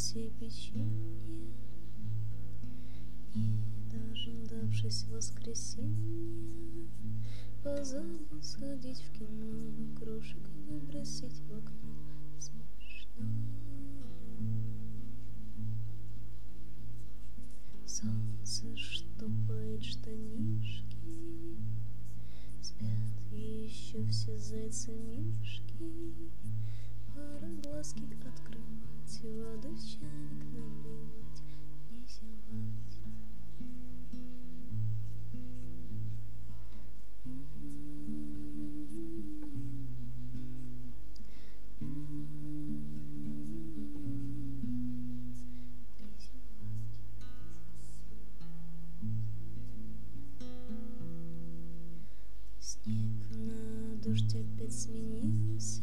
все печенье, не дождавшись воскресенья, позабыл сходить в кино, крошек выбросить в окно. Смешно. Солнце штопает штанишки, спят еще все зайцы-мишки. Пора глазки открывать, воды в чайник наливать, не зевать. Снег на дождь опять сменился,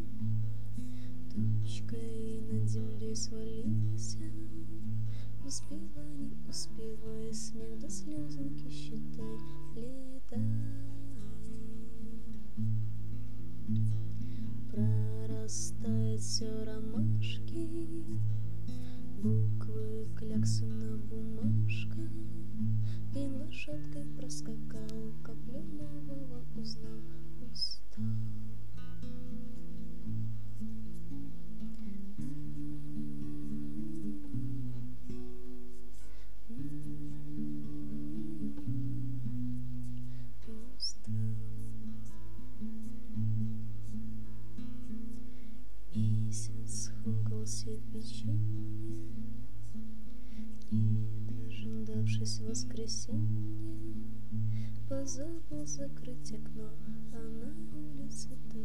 тучкой над землей свалился. Успевай, не успевай, смех до слезоньки считай, летай. Прорастает все ромашки, буквы, кляксы на бумажках. День лошадкой проскакал, каплю нового узнал, устал. Месяц хрумкался печенье, не дождавшись воскресенья, позабыл закрыть окно, а на улице